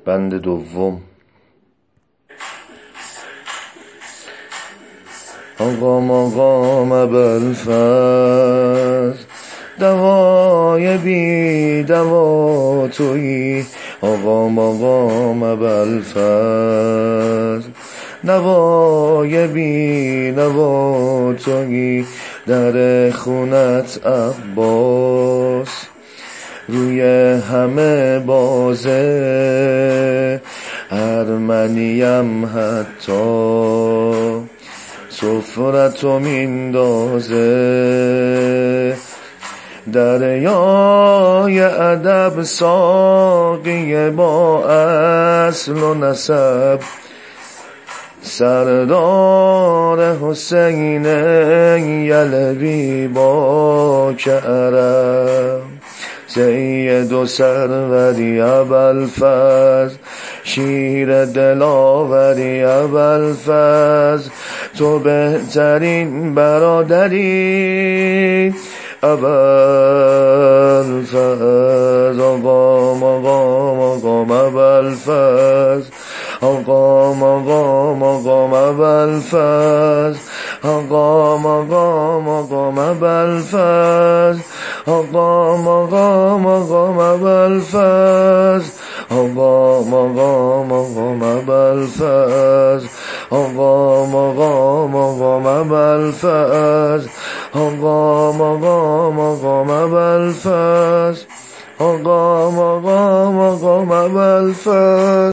بند دوم. آقا مقام ابوالفضل دوای بی دوا تویی. آقا مقام ابوالفضل نوای بی نوا تویی. در خونت عباس روی همه بازه، ارمنیم حتی سفرتو میندازه. دریای ادب ساقی با اصل و نسب، سردار حسین یلوی با کرم. سید و سروری ابوالفضل، شیر دلاوری ابوالفضل، تو بهترین برادری ابوالفضل. آقا مقام ابوالفضل، آقا مقام ابوالفضل، آقا مقام ابوالفضل، آقا مقام ابوالفضل، آقا مقام ابوالفضل، آقا مقام ابوالفضل، آقا مقام ابوالفضل، آقا مقام ابوالفضل.